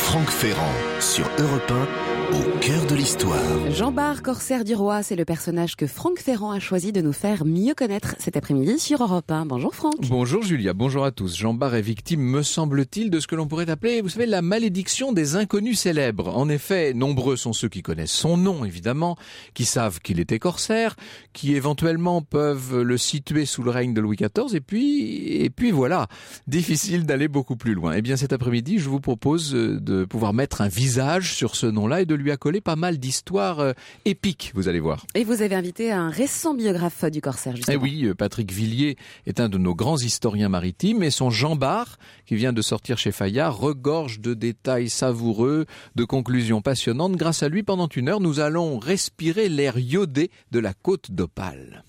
Franck Ferrand sur Europe 1, au cœur de l'histoire. Jean Bart, corsaire du roi, c'est le personnage que Franck Ferrand a choisi de nous faire mieux connaître cet après-midi sur Europe 1. Bonjour Franck. Bonjour Julia, bonjour à tous. Jean Bart est victime, me semble-t-il, de ce que l'on pourrait appeler, vous savez, la malédiction des inconnus célèbres. En effet, nombreux sont ceux qui connaissent son nom, évidemment, qui savent qu'il était corsaire, qui éventuellement peuvent le situer sous le règne de Louis XIV, et puis voilà, difficile d'aller beaucoup plus loin. Eh bien cet après-midi, je vous propose de pouvoir mettre un visage sur ce nom-là et de lui accoler pas mal d'histoires épiques, vous allez voir. Et vous avez invité un récent biographe du corsaire, justement. Eh oui, Patrick Villiers est un de nos grands historiens maritimes et son Jean Bart, qui vient de sortir chez Fayard, regorge de détails savoureux, de conclusions passionnantes. Grâce à lui, pendant une heure, nous allons respirer l'air iodé de la côte d'Opale.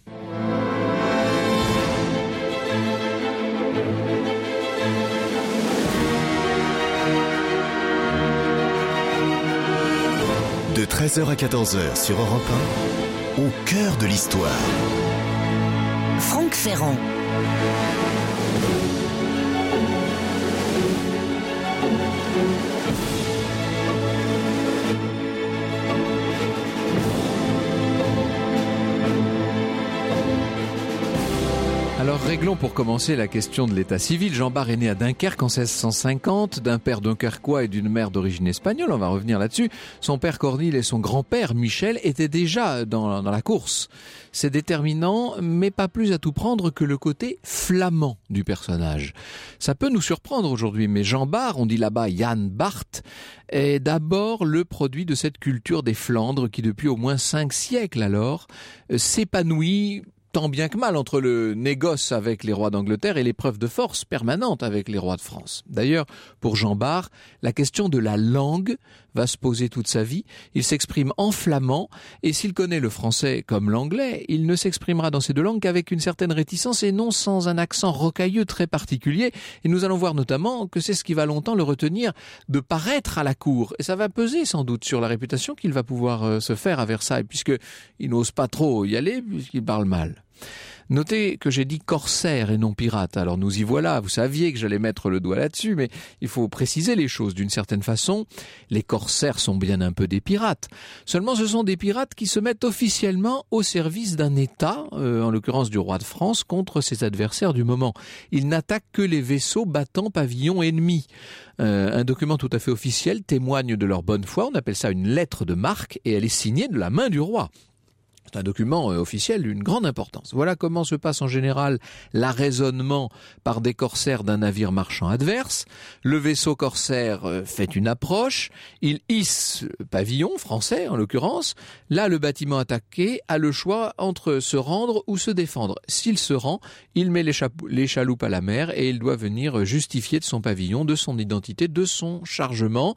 De 13h à 14h sur Europe 1, au cœur de l'histoire. Franck Ferrand. Alors réglons pour commencer la question de l'état civil. Jean Bart est né à Dunkerque en 1650, d'un père dunkerquois et d'une mère d'origine espagnole, on va revenir là-dessus. Son père Cornille et son grand-père Michel étaient déjà dans la course. C'est déterminant, mais pas plus à tout prendre que le côté flamand du personnage. Ça peut nous surprendre aujourd'hui, mais Jean Bart, on dit là-bas Jan Bart, est d'abord le produit de cette culture des Flandres qui depuis au moins 5 siècles alors s'épanouit tant bien que mal entre le négoce avec les rois d'Angleterre et l'épreuve de force permanente avec les rois de France. D'ailleurs, pour Jean Bart, la question de la langue va se poser toute sa vie. Il s'exprime en flamand et s'il connaît le français comme l'anglais, il ne s'exprimera dans ces deux langues qu'avec une certaine réticence et non sans un accent rocailleux très particulier. Et nous allons voir notamment que c'est ce qui va longtemps le retenir de paraître à la cour. Et ça va peser sans doute sur la réputation qu'il va pouvoir se faire à Versailles, puisqu'il n'ose pas trop y aller, puisqu'il parle mal. Notez que j'ai dit corsaire et non pirate. Alors nous y voilà, vous saviez que j'allais mettre le doigt là-dessus, mais il faut préciser les choses d'une certaine façon. Les corsaires sont bien un peu des pirates. Seulement ce sont des pirates qui se mettent officiellement au service d'un État, en l'occurrence du roi de France, contre ses adversaires du moment. Ils n'attaquent que les vaisseaux battant pavillon ennemi. Un document tout à fait officiel témoigne de leur bonne foi, on appelle ça une lettre de marque, et elle est signée de la main du roi. C'est un document officiel d'une grande importance. Voilà comment se passe en général l'arraisonnement par des corsaires d'un navire marchand adverse. Le vaisseau corsaire fait une approche, il hisse pavillon français en l'occurrence. Là, le bâtiment attaqué a le choix entre se rendre ou se défendre. S'il se rend, il met les chaloupes à la mer et il doit venir justifier de son pavillon, de son identité, de son chargement.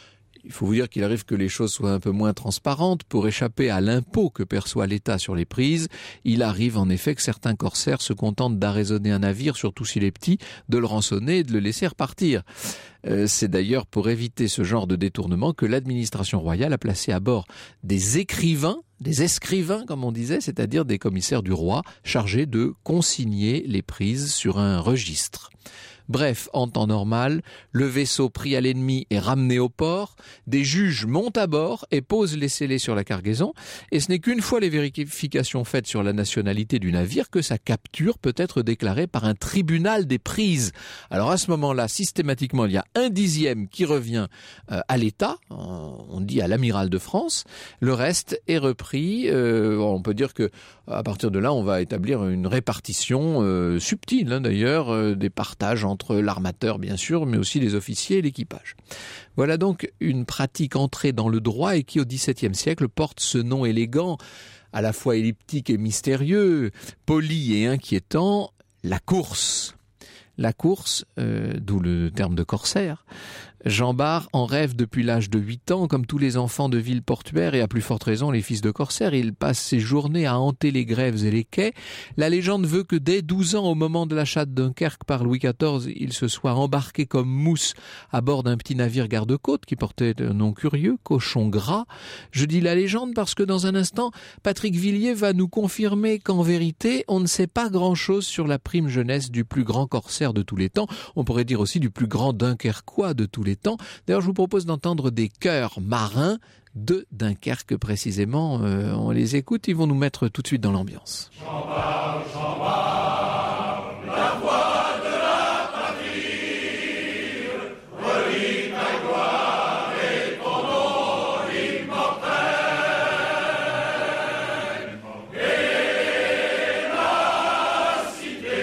Il faut vous dire qu'il arrive que les choses soient un peu moins transparentes. Pour échapper à l'impôt que perçoit l'État sur les prises, il arrive en effet que certains corsaires se contentent d'arraisonner un navire, surtout s'il est petit, de le rançonner et de le laisser repartir. C'est d'ailleurs pour éviter ce genre de détournement que l'administration royale a placé à bord des escrivains comme on disait, c'est-à-dire des commissaires du roi chargés de consigner les prises sur un registre. Bref, en temps normal, le vaisseau pris à l'ennemi est ramené au port, des juges montent à bord et posent les scellés sur la cargaison, et ce n'est qu'une fois les vérifications faites sur la nationalité du navire que sa capture peut être déclarée par un tribunal des prises. Alors à ce moment-là, systématiquement, il y a 1/10 qui revient à l'État, on dit à l'amiral de France, le reste est repris, on peut dire que à partir de là, on va établir une répartition subtile d'ailleurs, des partages entre l'armateur bien sûr, mais aussi les officiers et l'équipage. Voilà donc une pratique entrée dans le droit et qui au XVIIe siècle porte ce nom élégant, à la fois elliptique et mystérieux, poli et inquiétant, la course. La course, d'où le terme de corsaire. Jean Bart en rêve depuis l'âge de 8 ans, comme tous les enfants de villes portuaires et à plus forte raison les fils de corsaires. Il passe ses journées à hanter les grèves et les quais. La légende veut que dès 12 ans, au moment de l'achat de Dunkerque par Louis XIV, il se soit embarqué comme mousse à bord d'un petit navire garde-côte qui portait un nom curieux, Cochon Gras. Je dis la légende parce que dans un instant, Patrick Villiers va nous confirmer qu'en vérité, on ne sait pas grand-chose sur la prime jeunesse du plus grand corsaire de tous les temps. On pourrait dire aussi du plus grand Dunkerquois de tous les temps. D'ailleurs, je vous propose d'entendre des chœurs marins de Dunkerque précisément. On les écoute, ils vont nous mettre tout de suite dans l'ambiance. Jean-Bart, Jean-Bart, la voix de la patrie, relie ta gloire et ton nom immortel. Et la cité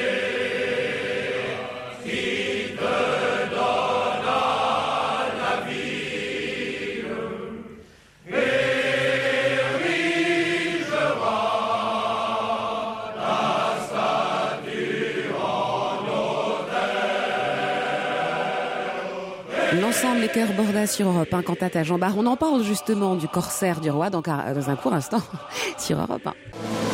qui te donna la ville, L'ensemble des chœurs Bordas sur Europe 1, cantate à Jean-Bart. On en parle justement du corsaire du roi dans un court instant sur Europe 1.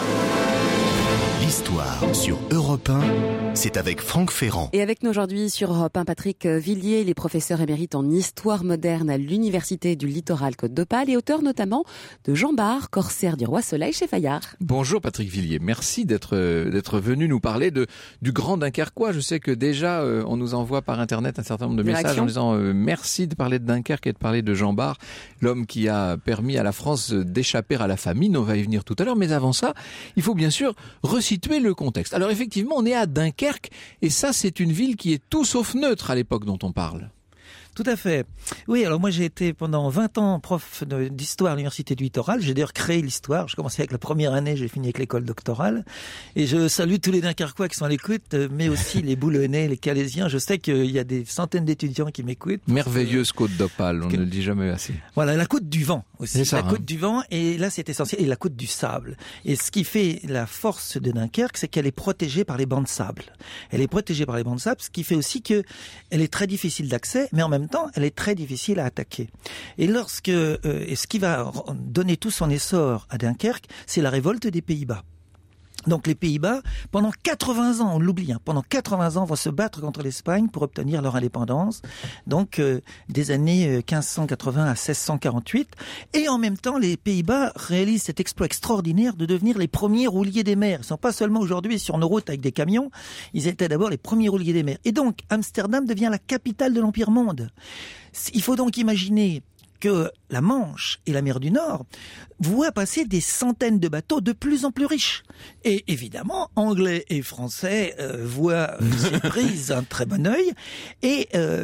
L'histoire sur Europe 1, c'est avec Franck Ferrand. Et avec nous aujourd'hui sur Europe 1, Patrick Villiers, il est professeur émérite en histoire moderne à l'Université du Littoral Côte d'Opale et auteur notamment de Jean-Bart, corsaire du roi Soleil chez Fayard. Bonjour Patrick Villiers, merci d'être venu nous parler du grand Dunkerquois. Je sais que déjà on nous envoie par internet un certain nombre de messages en disant merci de parler de Dunkerque et de parler de Jean-Bart, l'homme qui a permis à la France d'échapper à la famine. On va y venir tout à l'heure, mais avant ça, il faut bien sûr resituer le contexte. Alors effectivement, on est à Dunkerque et ça c'est une ville qui est tout sauf neutre à l'époque dont on parle. Tout à fait. Oui, alors moi j'ai été pendant 20 ans prof d'histoire à l'Université du Littoral. J'ai d'ailleurs créé l'histoire. Je commençais avec la première année, j'ai fini avec l'école doctorale. Et je salue tous les Dunkerquois qui sont à l'écoute, mais aussi les Boulonnais, les Calaisiens. Je sais qu'il y a des centaines d'étudiants qui m'écoutent. Merveilleuse côte d'Opale, on ne le dit jamais assez. Voilà, la côte du vent aussi. C'est ça, côte du vent, et là c'est essentiel, et la côte du sable. Et ce qui fait la force de Dunkerque, c'est qu'elle est protégée par les bancs de sable. Elle est protégée par les bancs de sable, ce qui fait aussi que elle est très difficile d'accès, mais en même temps, elle est très difficile à attaquer. Et et ce qui va donner tout son essor à Dunkerque, c'est la révolte des Pays-Bas. Donc les Pays-Bas, pendant 80 ans, on l'oublie, pendant 80 ans, vont se battre contre l'Espagne pour obtenir leur indépendance. Donc des années 1580 à 1648. Et en même temps, les Pays-Bas réalisent cet exploit extraordinaire de devenir les premiers rouliers des mers. Ils ne sont pas seulement aujourd'hui sur nos routes avec des camions, ils étaient d'abord les premiers rouliers des mers. Et donc, Amsterdam devient la capitale de l'Empire monde. Il faut donc imaginer que la Manche et la mer du Nord voient passer des centaines de bateaux de plus en plus riches. Et évidemment, Anglais et Français voient ces prises d'un très bon œil. Et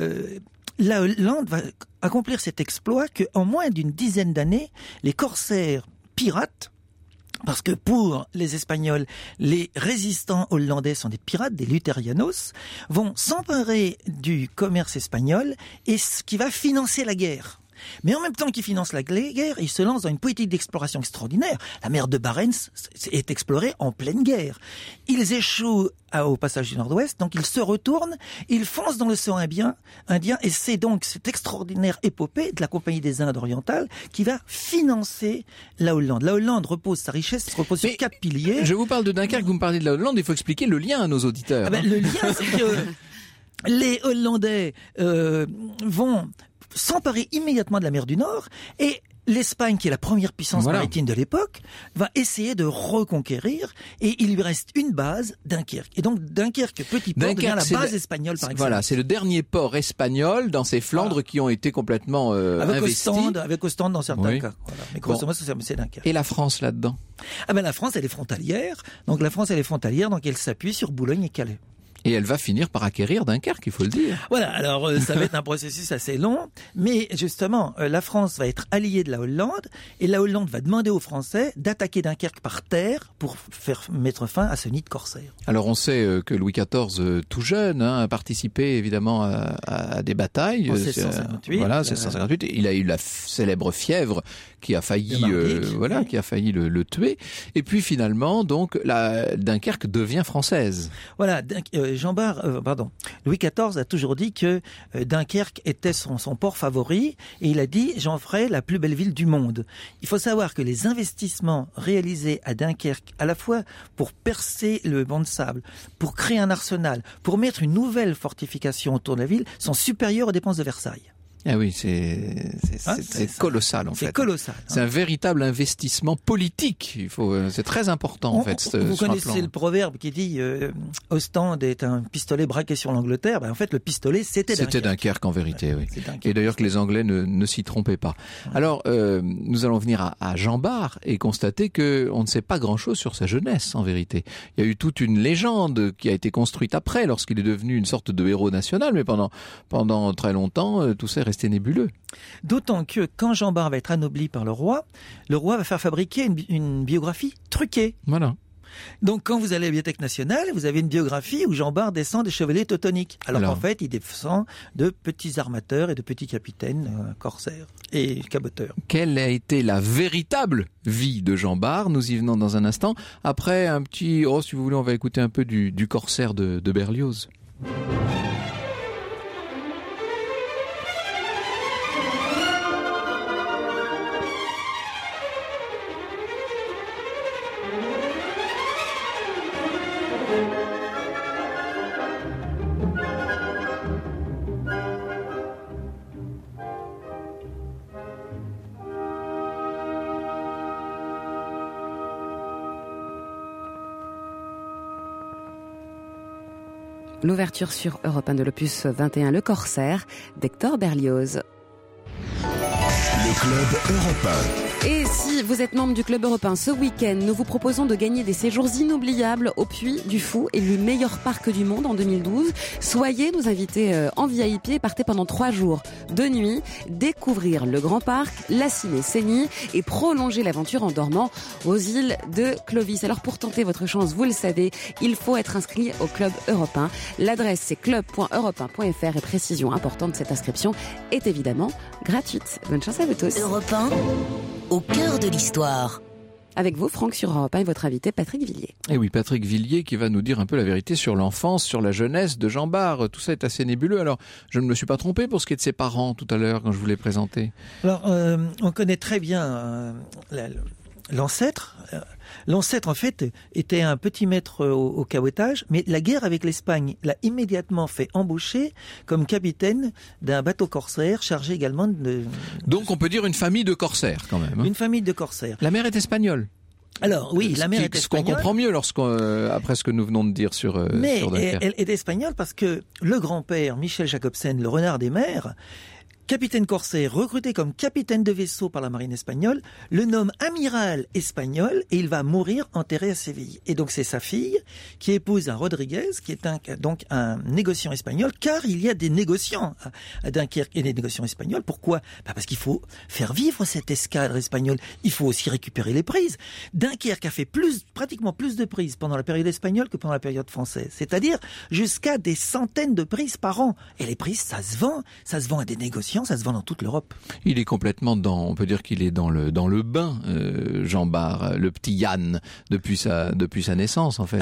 la Hollande va accomplir cet exploit qu'en moins d'une dizaine d'années, les corsaires pirates, parce que pour les Espagnols, les résistants hollandais sont des pirates, des lutherianos, vont s'emparer du commerce espagnol et ce qui va financer la guerre. Mais en même temps qu'ils financent la guerre, ils se lancent dans une politique d'exploration extraordinaire. La mer de Barents est explorée en pleine guerre. Ils échouent au passage du Nord-Ouest, donc ils se retournent, ils foncent dans l'océan Indien, et c'est donc cette extraordinaire épopée de la Compagnie des Indes orientales qui va financer la Hollande. La Hollande repose sa richesse, repose sur 4 piliers. Je vous parle de Dunkerque, vous me parlez de la Hollande, il faut expliquer le lien à nos auditeurs. Le lien, c'est que les Hollandais vont s'emparer immédiatement de la mer du Nord et l'Espagne, qui est la première puissance maritime de l'époque, va essayer de reconquérir et il lui reste une base, Dunkerque. Et donc Dunkerque, petit port, devient la base espagnole par exemple. Voilà, c'est le dernier port espagnol dans ces Flandres qui ont été complètement investis. Avec Ostende dans certains cas. Voilà. Mais grosso modo, c'est Dunkerque. Et la France là-dedans ? La France, elle est frontalière. Donc la France, elle est frontalière, donc elle s'appuie sur Boulogne et Calais. Et elle va finir par acquérir Dunkerque, il faut le dire. Voilà, alors ça va être un processus assez long, mais justement, la France va être alliée de la Hollande, et la Hollande va demander aux Français d'attaquer Dunkerque par terre pour faire fin à ce nid de corsaires. Alors on sait que Louis XIV, tout jeune, a participé évidemment à des batailles. En 1658. Voilà, 1658. Il a eu la célèbre fièvre qui a failli, qui a failli le tuer. Et puis finalement, donc, Dunkerque devient française. Voilà, Louis XIV a toujours dit que Dunkerque était son port favori et il a dit « j'en ferai la plus belle ville du monde ». Il faut savoir que les investissements réalisés à Dunkerque, à la fois pour percer le banc de sable, pour créer un arsenal, pour mettre une nouvelle fortification autour de la ville, sont supérieurs aux dépenses de Versailles. Ah oui, c'est colossal en fait. C'est colossal. C'est un véritable investissement politique. C'est très important en fait. Vous connaissez le proverbe qui dit Ostende est un pistolet braqué sur l'Angleterre. En fait, le pistolet c'était Dunkerque en vérité. Oui. Et d'ailleurs que les Anglais ne s'y trompaient pas. Alors, nous allons venir à Jean Bart et constater que on ne sait pas grand-chose sur sa jeunesse en vérité. Il y a eu toute une légende qui a été construite après, lorsqu'il est devenu une sorte de héros national, mais pendant très longtemps, tout ça est resté nébuleux. D'autant que quand Jean Bart va être anobli par le roi va faire fabriquer une biographie truquée. Voilà. Donc quand vous allez à la Bibliothèque nationale, vous avez une biographie où Jean Bart descend des chevaliers teutoniques. Alors qu'en fait, il descend de petits armateurs et de petits capitaines corsaires et caboteurs. Quelle a été la véritable vie de Jean Bart? Nous y venons dans un instant. Après un petit... si vous voulez, on va écouter un peu du corsaire de Berlioz. L'ouverture sur Europe 1 de l'opus 21, Le Corsaire, d'Hector Berlioz. Le Club Europe 1. Et si vous êtes membre du Club Europe 1, ce week-end, nous vous proposons de gagner des séjours inoubliables au Puy du Fou, élu meilleur parc du monde en 2012. Soyez nos invités en VIP et partez pendant 3 jours de nuit, découvrir le Grand Parc, la Ciné-Sénie et prolonger l'aventure en dormant aux îles de Clovis. Alors pour tenter votre chance, vous le savez, il faut être inscrit au Club Europe 1. L'adresse c'est club.europe1.fr et précision importante, cette inscription est évidemment gratuite. Bonne chance à vous tous. Europe 1, au cœur de l'histoire. Avec vous, Franck, sur Europe 1 et votre invité, Patrick Villiers. Et oui, Patrick Villiers qui va nous dire un peu la vérité sur l'enfance, sur la jeunesse de Jean Bart. Tout ça est assez nébuleux. Alors, je ne me suis pas trompé pour ce qui est de ses parents tout à l'heure quand je vous l'ai présenté. Alors, on connaît très bien l'ancêtre. L'ancêtre, en fait, était un petit maître au cabotage, mais la guerre avec l'Espagne l'a immédiatement fait embaucher comme capitaine d'un bateau corsaire chargé également de... Donc on peut dire une famille de corsaires quand même. Une famille de corsaires. La mère est espagnole. Alors oui, la mère est espagnole. Ce qu'on comprend mieux après ce que nous venons de dire sur Dunkerque. Mais elle est espagnole parce que le grand-père, Michel Jacobsen, le renard des mers, capitaine corsaire, recruté comme capitaine de vaisseau par la marine espagnole, le nomme amiral espagnol et il va mourir enterré à Séville. Et donc c'est sa fille qui épouse un Rodriguez, qui est donc un négociant espagnol, car il y a des négociants à Dunkerque et des négociants espagnols. Pourquoi ? Parce qu'il faut faire vivre cette escadre espagnole. Il faut aussi récupérer les prises. Dunkerque a fait pratiquement plus de prises pendant la période espagnole que pendant la période française. C'est-à-dire jusqu'à des centaines de prises par an. Et les prises, ça se vend à des négociants. Ça se vend dans toute l'Europe. Il est complètement on peut dire qu'il est dans le bain, Jean Bart, le petit Yann, depuis sa naissance, en fait.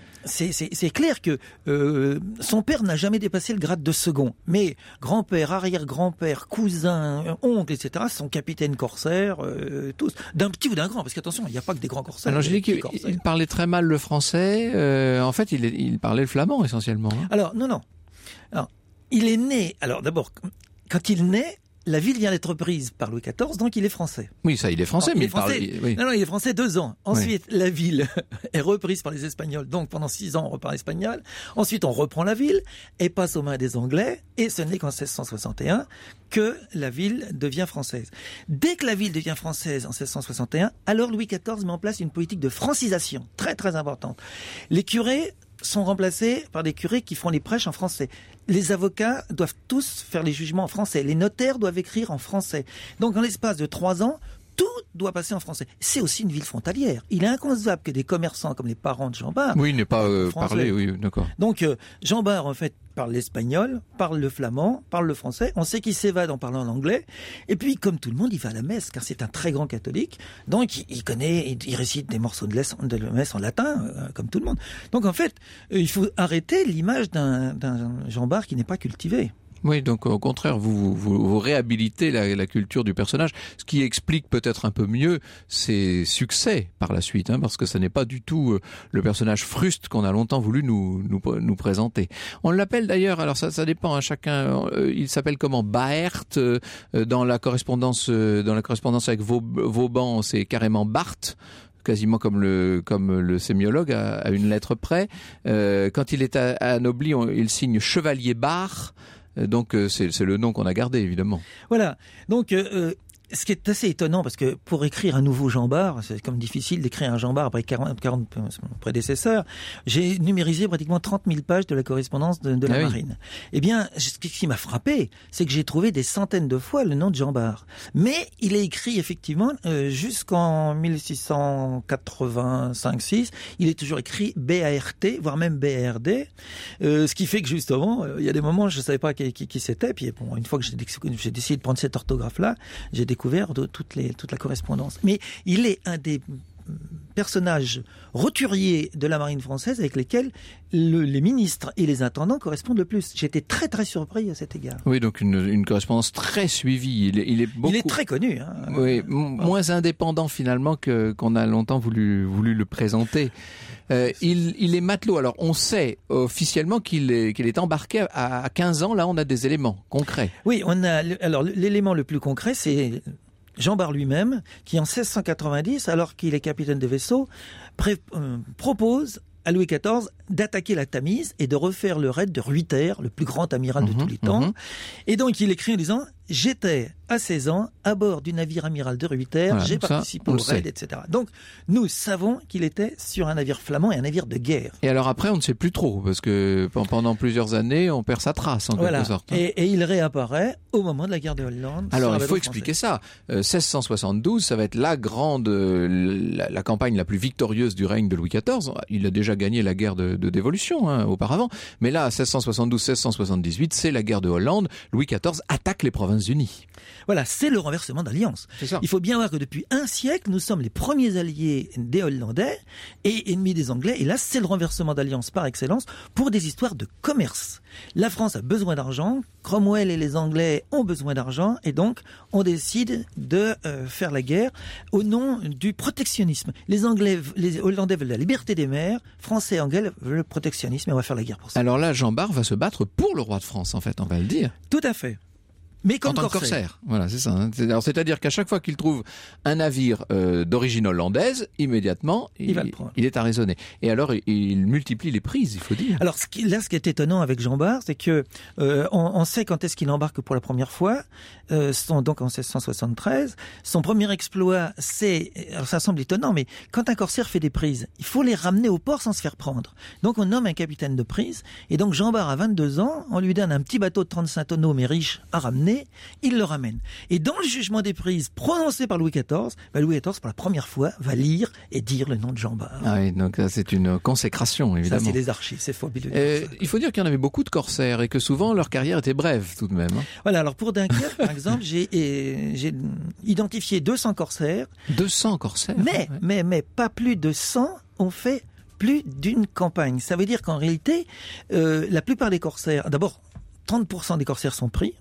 C'est clair que son père n'a jamais dépassé le grade de second. Mais grand-père, arrière-grand-père, cousin, oncle, etc., sont capitaines corsaires, tous. D'un petit ou d'un grand, parce qu'attention, il n'y a pas que des grands corsaires. Alors, je dis qu'il parlait très mal le français. En fait, il parlait le flamand, essentiellement. Hein. Alors, non. Alors, il est né... Alors, d'abord... Quand il naît, la ville vient d'être prise par Louis XIV, donc il est français. Oui, ça, il est français, mais il parle... Oui. Non, il est français 2 ans. Ensuite, la ville est reprise par les Espagnols, donc pendant 6 ans, on reprend l'espagnol. Ensuite, on reprend la ville et passe aux mains des Anglais, et ce n'est qu'en 1661 que la ville devient française. Dès que la ville devient française en 1661, alors Louis XIV met en place une politique de francisation, très très importante. Les curés sont remplacés par des curés qui font les prêches en français. Les avocats doivent tous faire les jugements en français. Les notaires doivent écrire en français. Donc, en l'espace de 3 ans, tout doit passer en français. C'est aussi une ville frontalière. Il est inconcevable que des commerçants comme les parents de Jean Bart... Oui, il n'est pas parlé, oui, d'accord. Donc, Jean Bart, en fait, parle l'espagnol, parle le flamand, parle le français. On sait qu'il s'évade en parlant l'anglais. Et puis, comme tout le monde, il va à la messe, car c'est un très grand catholique. Donc, il récite des morceaux de messe en latin, comme tout le monde. Donc, en fait, il faut arrêter l'image d'un Jean Bart qui n'est pas cultivé. Oui, donc au contraire, vous réhabilitez la culture du personnage, ce qui explique peut-être un peu mieux ses succès par la suite, parce que ce n'est pas du tout le personnage fruste qu'on a longtemps voulu nous présenter. On l'appelle d'ailleurs, alors ça dépend, chacun, il s'appelle comment, Baert, dans la correspondance avec Vauban, c'est carrément Barthes, quasiment comme le sémiologue à une lettre près. Quand il est anobli, il signe Chevalier Bar. Donc c'est le nom qu'on a gardé, évidemment. Voilà. Donc ce qui est assez étonnant, parce que pour écrire un nouveau Jean Bart, c'est comme difficile d'écrire un Jean Bart après 40 prédécesseurs, j'ai numérisé pratiquement 30 000 pages de la correspondance de la marine. Eh bien, ce qui m'a frappé, c'est que j'ai trouvé des centaines de fois le nom de Jean Bart. Mais il est écrit effectivement jusqu'en 1685-6, il est toujours écrit B-A-R-T, voire même B-A-R-D, ce qui fait que justement, il y a des moments, je ne savais pas qui c'était, puis bon, une fois que j'ai décidé de prendre cette orthographe-là, j'ai découvert toute la correspondance. Mais il est un des personnages roturiers de la marine française avec lesquels les ministres et les intendants correspondent le plus. J'étais très très surpris à cet égard. Oui, donc une correspondance très suivie. Il est très connu. Oui, moins indépendant finalement qu'on a longtemps voulu le présenter. Il est matelot. Alors on sait officiellement qu'il est embarqué à 15 ans. Là, on a des éléments concrets. Oui, alors l'élément le plus concret, c'est Jean Bart lui-même, qui en 1690, alors qu'il est capitaine de vaisseau, propose à Louis XIV d'attaquer la Tamise et de refaire le raid de Ruyter, le plus grand amiral de tous les temps. Et donc il écrit en disant « J'étais à 16 ans à bord du navire amiral de Ruyter, voilà, j'ai participé au raid, etc. » Donc nous savons qu'il était sur un navire flamand et un navire de guerre. Et alors après on ne sait plus trop, parce que pendant plusieurs années on perd sa trace en quelque sorte. Et il réapparaît au moment de la guerre de Hollande. Alors il faut expliquer ça. 1672, ça va être la campagne la plus victorieuse du règne de Louis XIV. Il a déjà gagné la guerre de dévolution auparavant, mais là 1672-1678, c'est la guerre de Hollande. Louis XIV attaque les Provinces-Unies. Voilà, c'est le renversement d'alliance. Il faut bien voir que depuis un siècle, nous sommes les premiers alliés des Hollandais et ennemis des Anglais. Et là, c'est le renversement d'alliance par excellence pour des histoires de commerce. La France a besoin d'argent, Cromwell et les Anglais ont besoin d'argent, et donc on décide de faire la guerre au nom du protectionnisme. Les Hollandais veulent la liberté des mers, Français et Anglais veulent le protectionnisme, et on va faire la guerre pour ça. Alors là, Jean Bart va se battre pour le roi de France, en fait, on va le dire. Tout à fait. Mais comme corsaire. Voilà, c'est ça. Alors, c'est-à-dire qu'à chaque fois qu'il trouve un navire d'origine hollandaise, immédiatement, il est arraisonné. Et alors, il multiplie les prises, il faut dire. Alors, ce qui est étonnant avec Jean Bart, c'est que on sait quand est-ce qu'il embarque pour la première fois, donc en 1673. Son premier exploit, alors ça semble étonnant, mais quand un corsaire fait des prises, il faut les ramener au port sans se faire prendre. Donc, on nomme un capitaine de prise, et donc Jean Bart a 22 ans, on lui donne un petit bateau de 35 tonneaux, mais riche, à ramener. Il le ramène. Et dans le jugement des prises prononcé par Louis XIV, Louis XIV, pour la première fois, va lire et dire le nom de Jean Bart. Ah oui, donc ça, c'est une consécration, évidemment. Ça, c'est des archives, c'est fabuleux. Il faut dire qu'il y en avait beaucoup de corsaires et que souvent, leur carrière était brève, tout de même. Voilà, alors pour Dunkerque, par exemple, j'ai identifié 200 corsaires. 200 corsaires? Mais pas plus de 100 ont fait plus d'une campagne. Ça veut dire qu'en réalité, la plupart des corsaires, d'abord, 30% des corsaires sont pris,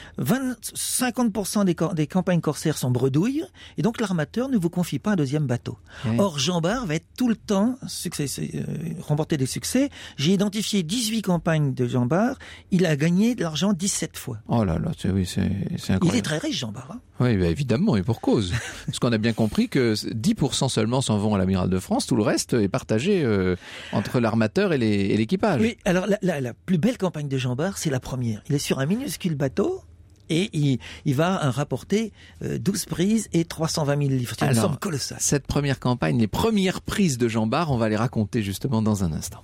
50% des campagnes corsaires sont bredouilles, et donc l'armateur ne vous confie pas un deuxième bateau. Or, Jean Bart va être tout le temps remporter des succès. J'ai identifié 18 campagnes de Jean Bart, il a gagné de l'argent 17 fois. Oh là là, c'est incroyable. Il est très riche, Jean Bart. Oui, évidemment, et pour cause. Parce qu'on a bien compris que 10% seulement s'en vont à l'amiral de France, tout le reste est partagé entre l'armateur et l'équipage. Oui, alors la plus belle campagne de Jean Bart, c'est la première. Il est sur un minuscule bateau et il va rapporter 12 prises et 320 000 livres. C'est une somme colossale. Cette première campagne, les premières prises de Jean Bart, on va les raconter justement dans un instant.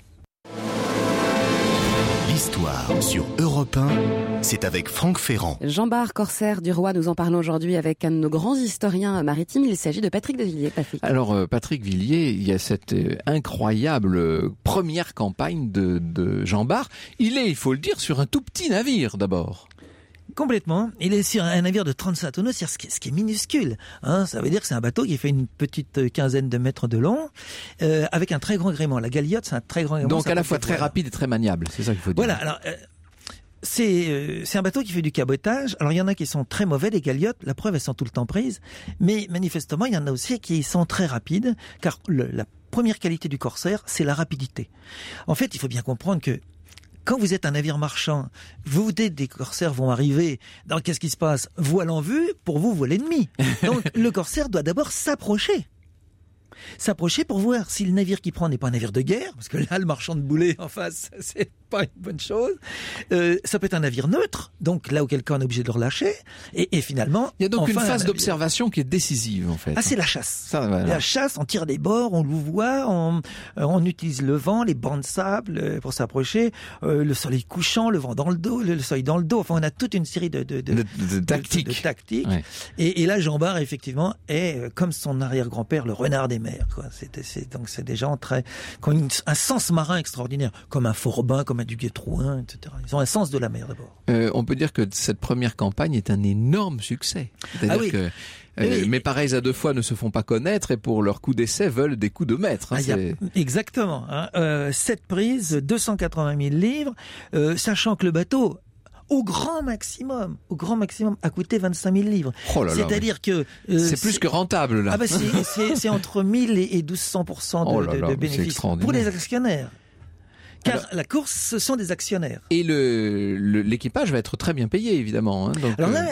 L'histoire sur Europe 1, c'est avec Franck Ferrand. Jean Bart, corsaire du roi, nous en parlons aujourd'hui avec un de nos grands historiens maritimes. Il s'agit de Patrick de Villiers. Alors, Patrick Villiers, il y a cette incroyable première campagne de Jean Bart. Il faut le dire, sur un tout petit navire d'abord. Complètement. Il est sur un navire de 35 tonneaux, ce qui est minuscule. Ça veut dire que c'est un bateau qui fait une petite quinzaine de mètres de long, avec un très grand gréement. La galiote, c'est un très grand gréement. Donc à la fois très rapide et très maniable, c'est ça qu'il faut dire. Voilà. Alors, c'est un bateau qui fait du cabotage. Alors il y en a qui sont très mauvais, des galiotes, la preuve elles sont tout le temps prises, mais manifestement il y en a aussi qui sont très rapides, car la première qualité du corsaire, c'est la rapidité. En fait, il faut bien comprendre que quand vous êtes un navire marchand, vous vous dites des corsaires vont arriver, donc qu'est-ce qui se passe? Voile en vue, pour vous, voile ennemi. Donc le corsaire doit d'abord s'approcher pour voir si le navire qu'il prend n'est pas un navire de guerre, parce que là, le marchand de boulet en face, c'est pas une bonne chose. Ça peut être un navire neutre, donc là auquel cas on est obligé de le relâcher, et finalement... Il y a donc une phase d'observation qui est décisive, en fait. Ah, c'est la chasse. Ça, voilà. La chasse, on tire des bords, on louvoie, on utilise le vent, les bancs de sable pour s'approcher, le soleil couchant, le vent dans le dos, le soleil dans le dos, enfin on a toute une série de tactiques. Ouais. Et là, Jean Bart, effectivement, est comme son arrière-grand-père, le renard des mers, quoi. Donc c'est des gens qui ont un sens marin extraordinaire, comme un Forbin, comme un Duguay-Trouin, etc. Ils ont un sens de la mer d'abord. On peut dire que cette première campagne est un énorme succès. C'est-à-dire que mes pareils à deux fois ne se font pas connaître et pour leur coup d'essai veulent des coups de maître. Exactement. 7 prises, 280 000 livres, sachant que le bateau, au grand maximum, a coûté 25 000 livres. Oh là là, c'est-à-dire que... c'est plus que rentable, là. Ah bah c'est entre 1000 et 1200% de bénéfices pour les actionnaires. Car la course, ce sont des actionnaires. Et l'équipage va être très bien payé, évidemment. Donc, alors là,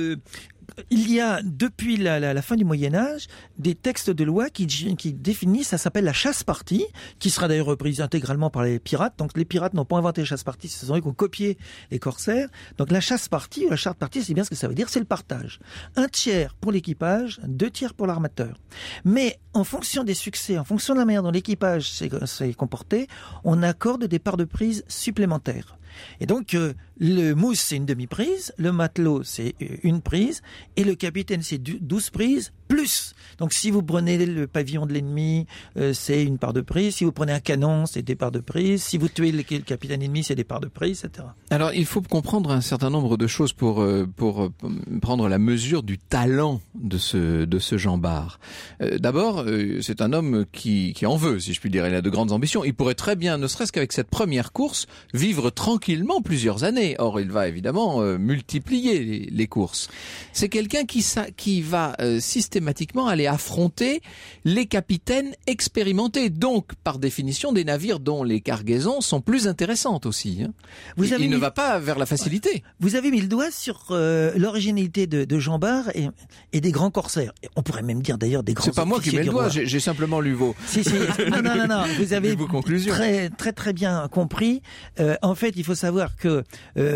il y a, depuis la fin du Moyen-Âge, des textes de loi qui définissent, ça s'appelle la chasse-partie, qui sera d'ailleurs reprise intégralement par les pirates. Donc les pirates n'ont pas inventé la chasse-partie, ce sont eux qui ont copié les corsaires. Donc la chasse-partie ou la charte-partie, c'est bien ce que ça veut dire, c'est le partage. 1 tiers pour l'équipage, 2 tiers pour l'armateur. Mais en fonction des succès, en fonction de la manière dont l'équipage s'est comporté, on accorde des parts de prise supplémentaires. Et donc, le mousse, c'est une demi-prise, le matelot, c'est une prise, et le capitaine, c'est 12 prises, plus. Donc, si vous prenez le pavillon de l'ennemi, c'est une part de prise. Si vous prenez un canon, c'est des parts de prise. Si vous tuez le capitaine ennemi, c'est des parts de prise, etc. Alors, il faut comprendre un certain nombre de choses pour prendre la mesure du talent de ce Jean Bart. D'abord, c'est un homme qui en veut, si je puis dire. Il a de grandes ambitions. Il pourrait très bien, ne serait-ce qu'avec cette première course, vivre tranquillement plusieurs années. Or, il va évidemment multiplier les courses. C'est quelqu'un qui va systématiquement aller affronter les capitaines expérimentés. Donc, par définition, des navires dont les cargaisons sont plus intéressantes aussi. Il ne va pas vers la facilité. Vous avez mis le doigt sur l'originalité de Jean Bart et des grands corsaires. On pourrait même dire d'ailleurs des grands officiers. C'est pas moi qui mets le doigt, j'ai simplement lu vos... Si. Non. Vous avez très bien compris. En fait, il faut savoir que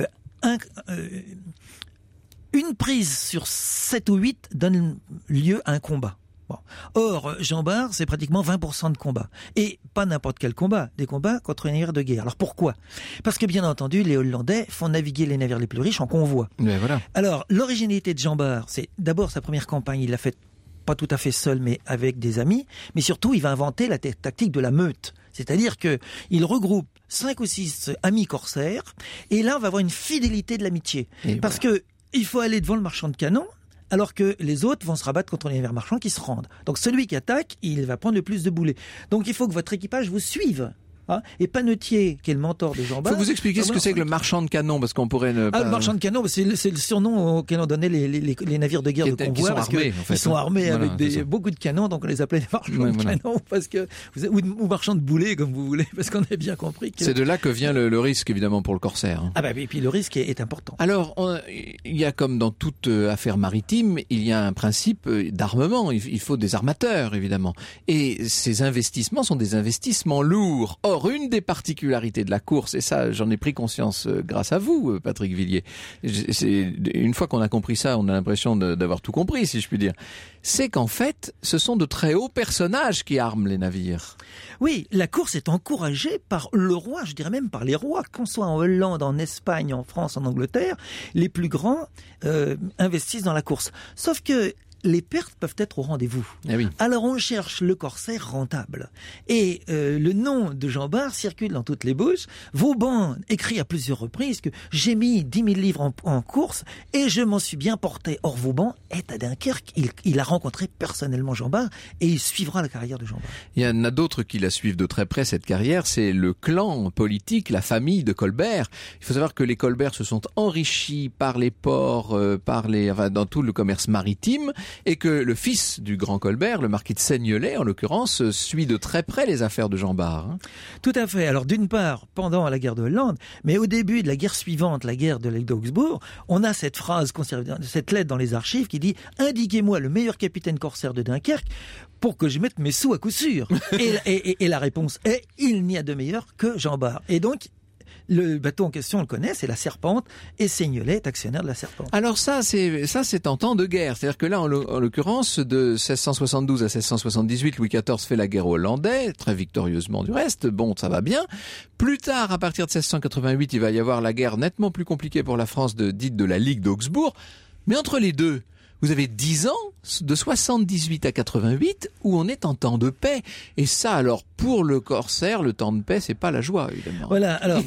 une prise sur 7 ou 8 donne lieu à un combat. Bon. Or, Jean Bart, c'est pratiquement 20% de combat. Et pas n'importe quel combat, des combats contre une navire de guerre. Alors pourquoi? Parce que bien entendu, les Hollandais font naviguer les navires les plus riches en convoi. Mais voilà. Alors, l'originalité de Jean Bart, c'est d'abord sa première campagne, il l'a faite pas tout à fait seul, mais avec des amis. Mais surtout, il va inventer la tactique de la meute. C'est-à-dire que il regroupe 5 ou 6 amis corsaires, et là, on va avoir une fidélité de l'amitié. Parce que il faut aller devant le marchand de canon, alors que les autres vont se rabattre contre les navires marchands qui se rendent. Donc celui qui attaque, il va prendre le plus de boulets. Donc il faut que votre équipage vous suive. Et Panetier, qui est le mentor de Jean Bart... Faut vous expliquer ce que c'est que le marchand de canon, parce qu'on pourrait ne pas... le marchand de canon, c'est le surnom auquel on donnait les navires de guerre de convoi. Ils sont armés avec beaucoup de canons, donc on les appelait les marchands de canon, ou marchands de boulets, comme vous voulez, parce qu'on a bien compris que... C'est de là que vient le risque, évidemment, pour le corsaire. Et puis le risque est important. Alors, il y a comme dans toute affaire maritime, il y a un principe d'armement. Il faut des armateurs, évidemment. Et ces investissements sont des investissements lourds. Or, une des particularités de la course, et ça j'en ai pris conscience grâce à vous, Patrick Villiers, une fois qu'on a compris ça, on a l'impression d'avoir tout compris, si je puis dire, c'est qu'en fait, ce sont de très hauts personnages qui arment les navires. Oui, la course est encouragée par le roi, je dirais même par les rois, qu'on soit en Hollande, en Espagne, en France, en Angleterre, les plus grands investissent dans la course. Sauf que les pertes peuvent être au rendez-vous. Eh oui. Alors on cherche le corsaire rentable. Et le nom de Jean Bart circule dans toutes les bouches. Vauban écrit à plusieurs reprises que j'ai mis 10 000 livres en course et je m'en suis bien porté. Or Vauban est à Dunkerque. Il a rencontré personnellement Jean Bart et il suivra la carrière de Jean Bart. Il y en a d'autres qui la suivent de très près, cette carrière. C'est le clan politique, la famille de Colbert. Il faut savoir que les Colbert se sont enrichis par les ports, dans tout le commerce maritime, et que le fils du grand Colbert, le marquis de Seignelay en l'occurrence, suit de très près les affaires de Jean Bart. Tout à fait. Alors d'une part, pendant la guerre de Hollande, mais au début de la guerre suivante, la guerre de l'île d'Augsbourg, on a cette phrase conservée, cette lettre dans les archives qui dit « Indiquez-moi le meilleur capitaine corsaire de Dunkerque pour que je mette mes sous à coup sûr. » et la réponse est « Il n'y a de meilleur que Jean Bart. » Et donc, le bateau en question, on le connaît, c'est la Serpente, et Seignelay est actionnaire de la Serpente. Alors ça, c'est en temps de guerre. C'est-à-dire que là, en l'occurrence, de 1672 à 1678, Louis XIV fait la guerre aux Hollandais, très victorieusement du reste. Bon, ça va bien. Plus tard, à partir de 1688, il va y avoir la guerre nettement plus compliquée pour la France, dite de la Ligue d'Augsbourg. Mais entre les deux, vous avez 10 ans, de 78 à 88, où on est en temps de paix. Et ça, alors, pour le corsaire, le temps de paix, c'est pas la joie, évidemment. Voilà, alors,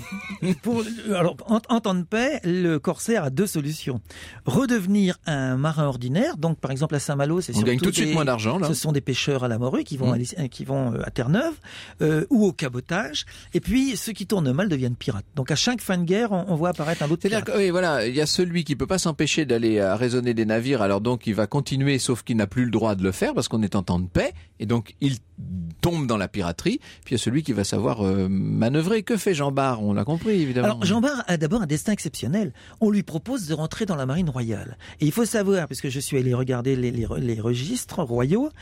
en temps de paix, le corsaire a deux solutions. Redevenir un marin ordinaire, donc par exemple à Saint-Malo, c'est on gagne tout de suite moins d'argent, là. Ce sont des pêcheurs à la morue qui vont à Terre-Neuve, ou au cabotage. Et puis, ceux qui tournent mal deviennent pirates. Donc à chaque fin de guerre, on voit apparaître un autre pirate. C'est-à-dire que, oui, voilà, il y a celui qui peut pas s'empêcher d'aller raisonner des navires, alors donc il va continuer, sauf qu'il n'a plus le droit de le faire parce qu'on est en temps de paix, et donc il tombe dans la piraterie. Puis il y a celui qui va savoir manœuvrer. Que fait Jean Bart? On l'a compris, évidemment. Alors Jean Bart a d'abord un destin exceptionnel. On lui propose de rentrer dans la marine royale. Et il faut savoir, puisque je suis allé regarder les registres royaux,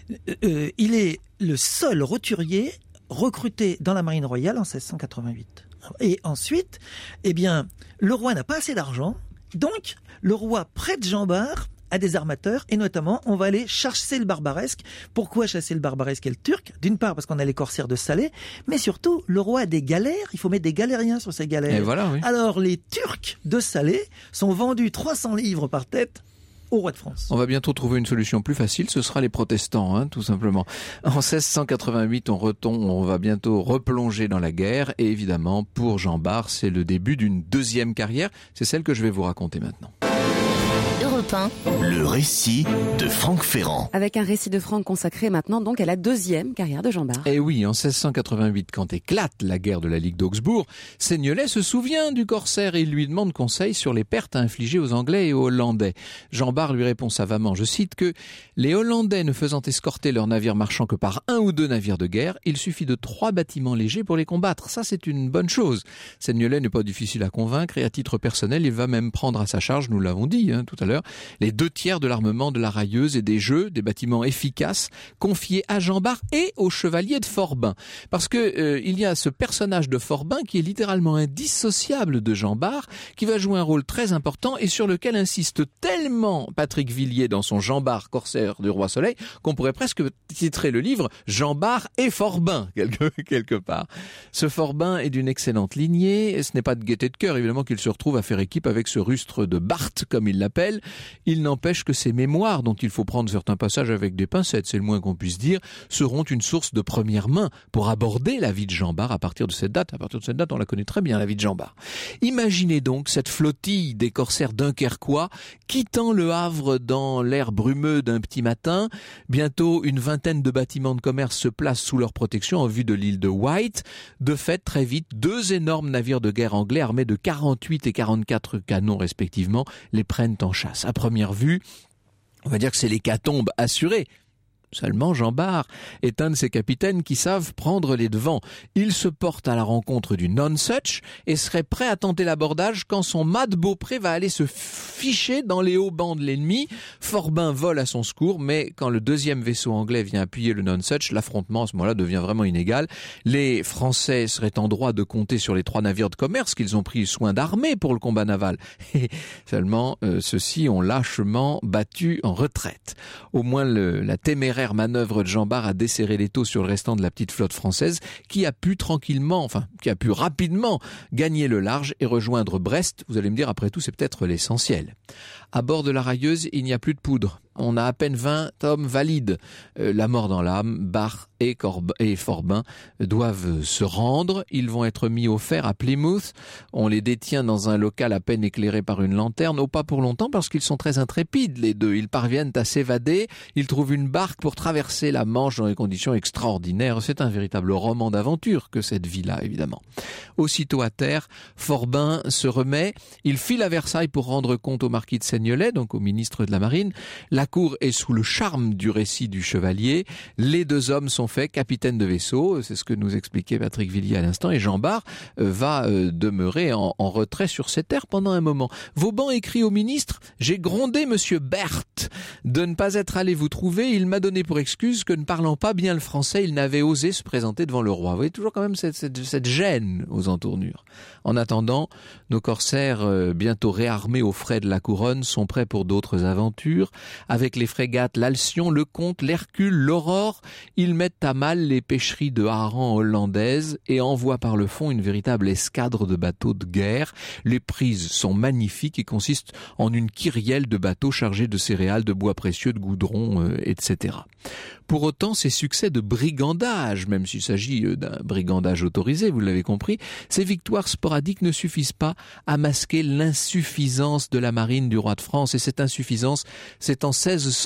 il est le seul roturier recruté dans la marine royale en 1688. Et ensuite, eh bien, le roi n'a pas assez d'argent, donc le roi prête Jean Bart à des armateurs, et notamment, on va aller chasser le barbaresque. Pourquoi chasser le barbaresque et le turc? D'une part, parce qu'on a les corsaires de Salé, mais surtout, le roi a des galères, il faut mettre des galériens sur ces galères. Et voilà, oui. Alors, les Turcs de Salé sont vendus 300 livres par tête au roi de France. On va bientôt trouver une solution plus facile, ce sera les protestants, tout simplement. En 1688, on va bientôt replonger dans la guerre, et évidemment, pour Jean Bart, c'est le début d'une deuxième carrière, c'est celle que je vais vous raconter maintenant. Europe 1. Le récit de Franck Ferrand. Avec un récit de Franck consacré maintenant donc à la deuxième carrière de Jean Bart. Et oui, en 1688, quand éclate la guerre de la Ligue d'Augsbourg, Seignelay se souvient du corsaire et il lui demande conseil sur les pertes infligées aux Anglais et aux Hollandais. Jean Bart lui répond savamment, je cite, que les Hollandais ne faisant escorter leurs navires marchands que par 1 ou 2 navires de guerre, il suffit de 3 bâtiments légers pour les combattre. Ça, c'est une bonne chose. Seignelay n'est pas difficile à convaincre et à titre personnel, il va même prendre à sa charge, nous l'avons dit tout à l'heure, les 2/3 de l'armement de la railleuse et des jeux, des bâtiments efficaces, confiés à Jean Bart et au chevalier de Forbin. Parce que il y a ce personnage de Forbin qui est littéralement indissociable de Jean Bart, qui va jouer un rôle très important et sur lequel insiste tellement Patrick Villiers dans son Jean Bart, corsaire du Roi Soleil, qu'on pourrait presque titrer le livre Jean Bart et Forbin, quelque part. Ce Forbin est d'une excellente lignée, et ce n'est pas de gaieté de cœur, évidemment, qu'il se retrouve à faire équipe avec ce rustre de Barthes, comme il l'appelle. Il n'empêche que ses mémoires, dont il faut prendre certains passages avec des pincettes, c'est le moins qu'on puisse dire, seront une source de première main pour aborder la vie de Jean Bart à partir de cette date. À partir de cette date, on la connaît très bien, la vie de Jean Bart. Imaginez donc cette flottille des corsaires dunkerquois quittant le Havre dans l'air brumeux d'un petit matin. Bientôt, une vingtaine de bâtiments de commerce se placent sous leur protection en vue de l'île de Wight. De fait, très vite, 2 énormes navires de guerre anglais armés de 48 et 44 canons respectivement les prennent en chasse. À première vue, on va dire que c'est l'hécatombe assurée. Seulement Jean Bart est un de ces capitaines qui savent prendre les devants. Il se porte à la rencontre du Nonsuch et serait prêt à tenter l'abordage quand son mât de Beaupré va aller se ficher dans les haubans de l'ennemi. Forbin vole à son secours, mais quand le 2e vaisseau anglais vient appuyer le Nonsuch, l'affrontement à ce moment-là devient vraiment inégal. Les Français seraient en droit de compter sur les 3 navires de commerce qu'ils ont pris soin d'armer pour le combat naval. Et seulement ceux-ci ont lâchement battu en retraite. Au moins la téméraire téméraire manœuvre de Jean Bart a desserré l'étau sur le restant de la petite flotte française qui a pu rapidement gagner le large et rejoindre Brest. Vous allez me dire, après tout, c'est peut-être l'essentiel. À bord de la railleuse, il n'y a plus de poudre. On a à peine 20 hommes valides. La mort dans l'âme, Bart et Forbin doivent se rendre. Ils vont être mis au fer à Plymouth. On les détient dans un local à peine éclairé par une lanterne. Pas pour longtemps parce qu'ils sont très intrépides, les deux. Ils parviennent à s'évader. Ils trouvent une barque pour traverser la Manche dans des conditions extraordinaires. C'est un véritable roman d'aventure que cette vie-là, évidemment. Aussitôt à terre, Forbin se remet. Il file à Versailles pour rendre compte au marquis de Seignelay, donc au ministre de la Marine. La cour est sous le charme du récit du chevalier. Les deux hommes sont faits capitaines de vaisseau. C'est ce que nous expliquait Patrick Villiers à l'instant. Et Jean Bart va demeurer en retrait sur ses terres pendant un moment. Vauban écrit au ministre « J'ai grondé monsieur Berthe de ne pas être allé vous trouver. Il m'a donné pour excuse que ne parlant pas bien le français, il n'avait osé se présenter devant le roi. » Vous voyez toujours quand même cette gêne aux entournures. En attendant, nos corsaires, bientôt réarmés aux frais de la couronne, sont prêts pour d'autres aventures. Avec les frégates l'Alcyon, le Comte, l'Hercule, l'Aurore, ils mettent à mal les pêcheries de harengs hollandaises et envoient par le fond une véritable escadre de bateaux de guerre. Les prises sont magnifiques et consistent en une kyrielle de bateaux chargés de céréales, de bois précieux, de goudron, etc. Pour autant, ces succès de brigandage, même s'il s'agit d'un brigandage autorisé, vous l'avez compris, ces victoires sporadiques ne suffisent pas à masquer l'insuffisance de la marine du roi de France. Et cette insuffisance, c'est en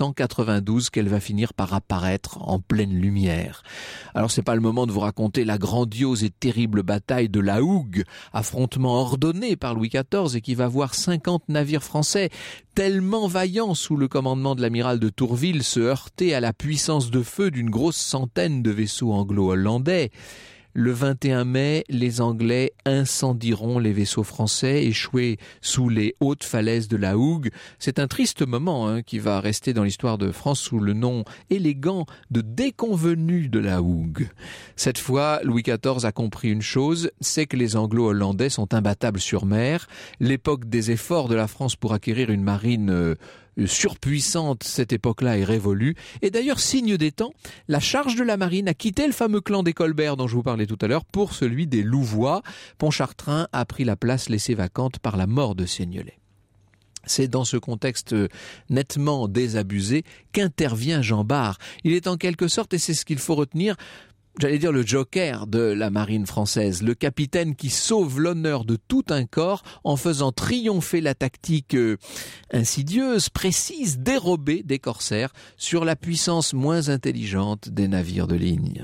1692 qu'elle va finir par apparaître en pleine lumière. Alors c'est pas le moment de vous raconter la grandiose et terrible bataille de la Hougue, affrontement ordonné par Louis XIV et qui va voir 50 navires français tellement vaillants sous le commandement de l'amiral de Tourville se heurter à la puissance de feu d'une grosse centaine de vaisseaux anglo-hollandais. Le 21 mai, les Anglais incendieront les vaisseaux français échoués sous les hautes falaises de la Hougue. C'est un triste moment qui va rester dans l'histoire de France sous le nom élégant de déconvenu de la Hougue. Cette fois, Louis XIV a compris une chose, c'est que les Anglo-Hollandais sont imbattables sur mer. L'époque des efforts de la France pour acquérir une marine surpuissante, cette époque-là est révolue. Et d'ailleurs, signe des temps, la charge de la marine a quitté le fameux clan des Colbert dont je vous parlais tout à l'heure pour celui des Louvois. Pontchartrain a pris la place laissée vacante par la mort de Seignelay. C'est dans ce contexte nettement désabusé qu'intervient Jean Bart. Il est en quelque sorte, et c'est ce qu'il faut retenir, j'allais dire le joker de la marine française, le capitaine qui sauve l'honneur de tout un corps en faisant triompher la tactique insidieuse, précise, dérobée des corsaires sur la puissance moins intelligente des navires de ligne.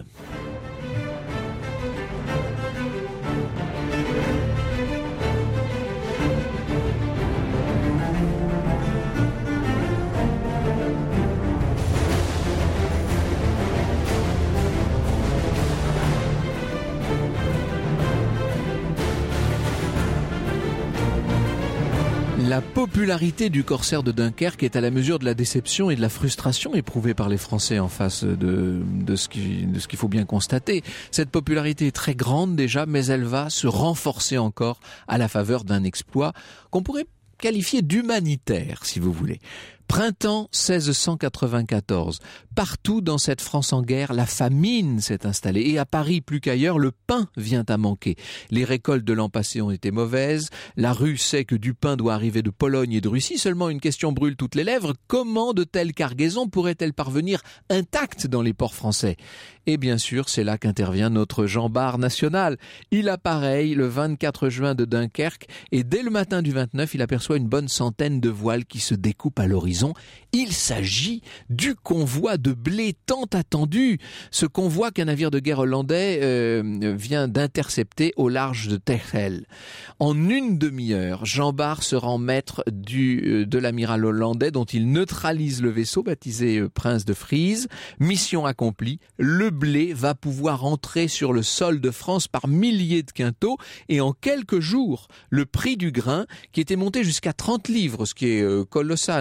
La popularité du corsaire de Dunkerque est à la mesure de la déception et de la frustration éprouvée par les Français en face de ce qu'il faut bien constater. Cette popularité est très grande déjà, mais elle va se renforcer encore à la faveur d'un exploit qu'on pourrait qualifié d'humanitaire, si vous voulez. Printemps 1694. Partout dans cette France en guerre, la famine s'est installée. Et à Paris, plus qu'ailleurs, le pain vient à manquer. Les récoltes de l'an passé ont été mauvaises. La rue sait que du pain doit arriver de Pologne et de Russie. Seulement une question brûle toutes les lèvres. Comment de telles cargaisons pourraient-elles parvenir intactes dans les ports français? Et bien sûr, c'est là qu'intervient notre Jean Bart national. Il appareille le 24 juin de Dunkerque et dès le matin du 29, il aperçoit une bonne centaine de voiles qui se découpent à l'horizon. Il s'agit du convoi de blé tant attendu. Ce convoi qu'un navire de guerre hollandais vient d'intercepter au large de Texel. En une demi-heure, Jean Bart se rend maître de l'amiral hollandais dont il neutralise le vaisseau baptisé Prince de Frise. Mission accomplie, le blé va pouvoir entrer sur le sol de France par milliers de quintaux et en quelques jours, le prix du grain qui était monté jusqu'à 30 livres, ce qui est colossal,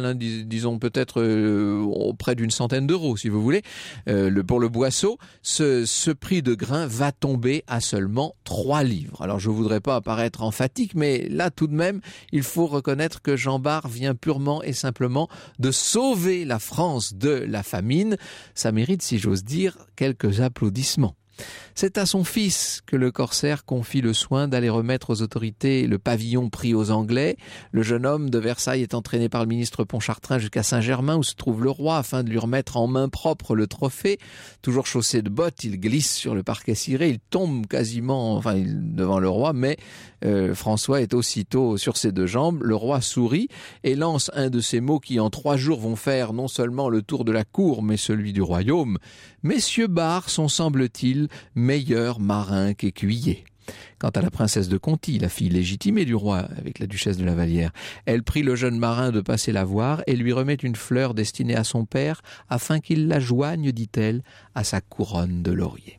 disons peut-être près d'une centaine d'euros, si vous voulez, pour le boisseau, ce prix de grain va tomber à seulement 3 livres. Alors je voudrais pas apparaître emphatique, mais là tout de même, il faut reconnaître que Jean Bart vient purement et simplement de sauver la France de la famine. Ça mérite, si j'ose dire, quelques applaudissements. C'est à son fils que le corsaire confie le soin d'aller remettre aux autorités le pavillon pris aux Anglais. Le jeune homme de Versailles est entraîné par le ministre Pontchartrain jusqu'à Saint-Germain où se trouve le roi afin de lui remettre en main propre le trophée. Toujours chaussé de bottes, il glisse sur le parquet ciré, il tombe quasiment devant le roi, mais François est aussitôt sur ses 2 jambes. Le roi sourit et lance un de ces mots qui en 3 jours vont faire non seulement le tour de la cour, mais celui du royaume. Messieurs Bart sont, semble-t-il, meilleurs marins qu'écuyers. Quant à la princesse de Conti, la fille légitimée du roi avec la duchesse de la Vallière, elle prie le jeune marin de passer la voir et lui remet une fleur destinée à son père afin qu'il la joigne, dit-elle, à sa couronne de laurier.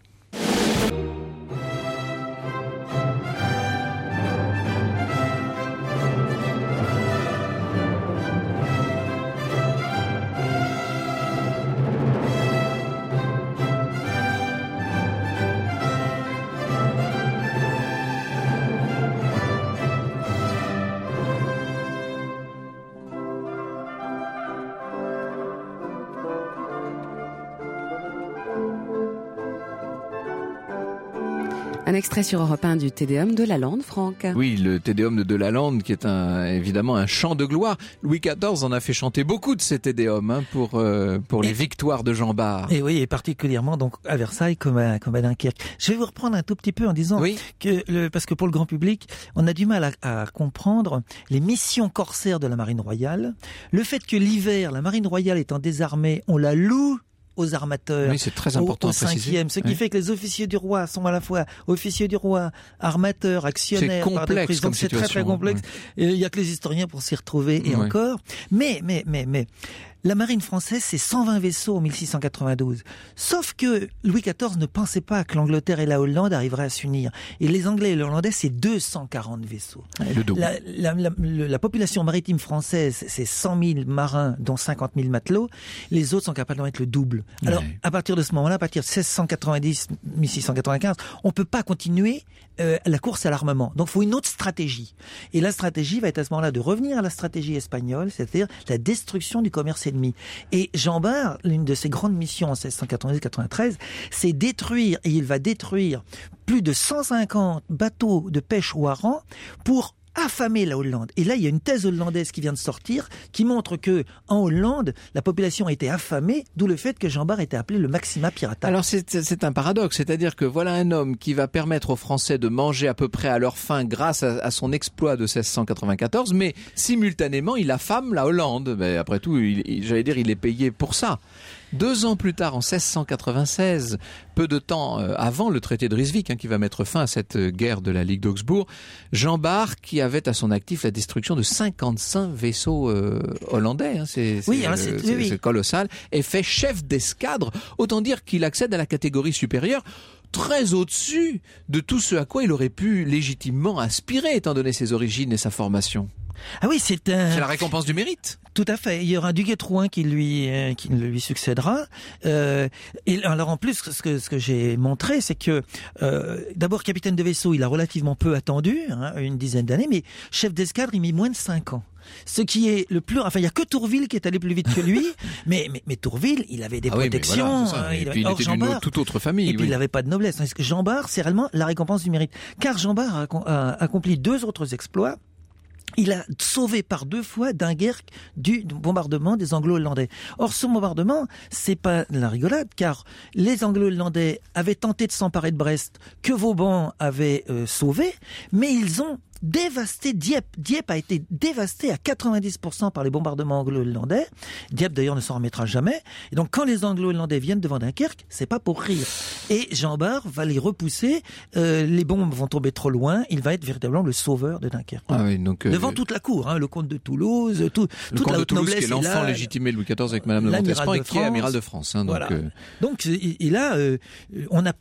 Un extrait sur Europe 1 du Tédéum de Lalande, Franck. Oui, le Tédéum de Lalande, qui est évidemment un chant de gloire. Louis XIV en a fait chanter beaucoup de ces Tédéums pour les victoires de Jean Bart. Et oui, et particulièrement donc à Versailles comme à Dunkerque. Je vais vous reprendre un tout petit peu en disant que parce que pour le grand public, on a du mal à comprendre les missions corsaires de la Marine royale, le fait que l'hiver, la Marine royale étant désarmée, on la loue aux armateurs, oui, c'est très important au 5e, ce qui fait que les officiers du roi sont à la fois officiers du roi, armateurs, actionnaires, c'est complexe, donc c'est très très complexe. Il y a que les historiens pour s'y retrouver et encore. Mais la marine française, c'est 120 vaisseaux en 1692. Sauf que Louis XIV ne pensait pas que l'Angleterre et la Hollande arriveraient à s'unir. Et les Anglais et les Hollandais, c'est 240 vaisseaux. Le double. La population maritime française, c'est 100 000 marins, dont 50 000 matelots. Les autres sont capables d'en être le double. Alors, à partir de ce moment-là, à partir de 1690, 1695, on peut pas continuer la course à l'armement. Donc, il faut une autre stratégie. Et la stratégie va être à ce moment-là de revenir à la stratégie espagnole, c'est-à-dire la destruction du commerce ennemi. Et Jean Bart, l'une de ses grandes missions en 1692-93, c'est détruire, et il va détruire plus de 150 bateaux de pêche au hareng pour affamer la Hollande. Et là, il y a une thèse hollandaise qui vient de sortir qui montre que en Hollande, la population était affamée, d'où le fait que Jean Bart était appelé le Maxima Pirata. Alors c'est un paradoxe, c'est-à-dire que voilà un homme qui va permettre aux Français de manger à peu près à leur faim grâce à son exploit de 1694, mais simultanément il affame la Hollande. Mais après tout, j'allais dire, il est payé pour ça. 2 ans plus tard, en 1696, peu de temps avant le traité de Ryswick, qui va mettre fin à cette guerre de la Ligue d'Augsbourg, Jean Bart, qui avait à son actif la destruction de 55 vaisseaux hollandais, c'est colossal, est fait chef d'escadre. Autant dire qu'il accède à la catégorie supérieure, très au-dessus de tout ce à quoi il aurait pu légitimement aspirer, étant donné ses origines et sa formation. Ah oui, c'est la récompense du mérite. Tout à fait. Il y aura Duguay-Trouin qui lui succédera. Et alors en plus, ce que j'ai montré, c'est que d'abord capitaine de vaisseau, il a relativement peu attendu, une dizaine d'années, mais chef d'escadre, il mit moins de 5 ans. Ce qui est le plus, il y a que Tourville qui est allé plus vite que lui, mais Tourville, il avait des protections. Voilà, et puis il était d'une toute autre famille. Et puis il n'avait pas de noblesse. Jean Bart, c'est réellement la récompense du mérite. Car Jean Bart a accompli 2 autres exploits. Il a sauvé par 2 fois Dunkerque du bombardement des Anglo-Hollandais. Or, ce bombardement, c'est pas la rigolade, car les Anglo-Hollandais avaient tenté de s'emparer de Brest, que Vauban avait sauvé, mais ils ont dévasté Dieppe. Dieppe a été dévasté à 90% par les bombardements anglo-hollandais. Dieppe, d'ailleurs, ne s'en remettra jamais. Et donc, quand les anglo-hollandais viennent devant Dunkerque, c'est pas pour rire. Et Jean Bart va les repousser. Les bombes vont tomber trop loin. Il va être véritablement le sauveur de Dunkerque. Ah oui, donc, devant toute la cour, le comte de Toulouse, toute la haute noblesse. Qui est l'enfant légitimé de Louis XIV avec Madame de Montespan et qui est amiral de France. Donc, il a, on a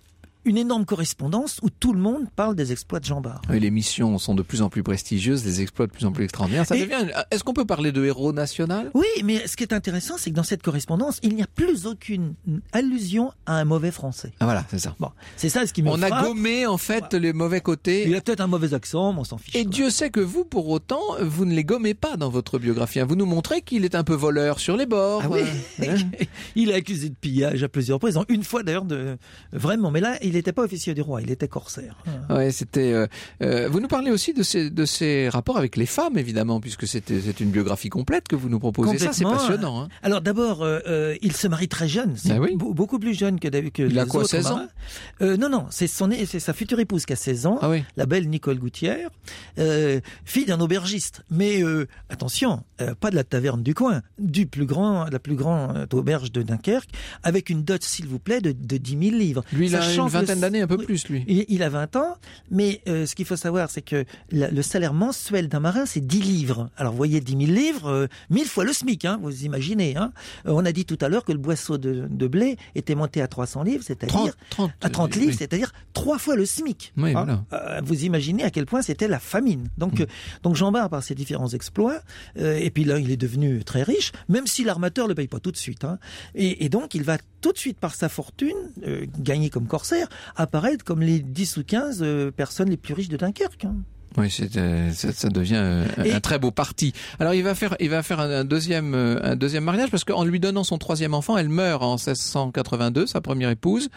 une énorme correspondance où tout le monde parle des exploits de Jean Bart. Oui, les missions sont de plus en plus prestigieuses, les exploits de plus en plus extraordinaires. Est-ce qu'on peut parler de héros national? Oui, mais ce qui est intéressant, c'est que dans cette correspondance, il n'y a plus aucune allusion à un mauvais français. Ah voilà, c'est ça. Bon, c'est ça ce qui me frappe. On a gommé en fait les mauvais côtés. Il a peut-être un mauvais accent, mais on s'en fiche. Et Dieu sait que vous, pour autant, vous ne les gommez pas dans votre biographie. Vous nous montrez qu'il est un peu voleur sur les bords. Ah oui. Il est accusé de pillage à plusieurs reprises. Une fois d'ailleurs vraiment, mais là, il n'était pas officier du roi, il était corsaire. Ouais, c'était. Vous nous parlez aussi de ces rapports avec les femmes, évidemment, puisque c'est une biographie complète que vous nous proposez. Ça, c'est passionnant. Hein. Alors d'abord, il se marie très jeune, beaucoup plus jeune que les il a quoi, autres 16 ans? Non, c'est sa future épouse qui a 16 ans, la belle Nicole Gouttière, fille d'un aubergiste. Mais attention, pas de la taverne du coin, la plus grande auberge de Dunkerque, avec une dot, s'il vous plaît, de 10 000 livres. Lui, il a une vingtaine d'années, un peu plus, lui. Il a 20 ans, mais ce qu'il faut savoir, c'est que le salaire mensuel d'un marin, c'est 10 livres. Alors, vous voyez, 10 000 livres, 1000 fois le SMIC, hein, vous imaginez. Hein. On a dit tout à l'heure que le boisseau de blé était monté à 300 livres, c'est-à-dire à 30 livres, c'est-à-dire 3 fois le SMIC. Oui, voilà. Vous imaginez à quel point c'était la famine. Donc Jean Bart, par ses différents exploits, et puis là, il est devenu très riche, même si l'armateur le paye pas tout de suite. Hein. Et donc, il va tout de suite, par sa fortune, gagner comme corsaire, apparaître comme les 10 ou 15 personnes les plus riches de Dunkerque. Hein. Oui, ça devient un très beau parti. Alors il va faire un deuxième mariage parce qu'en lui donnant son troisième enfant, elle meurt en 1682, sa première épouse,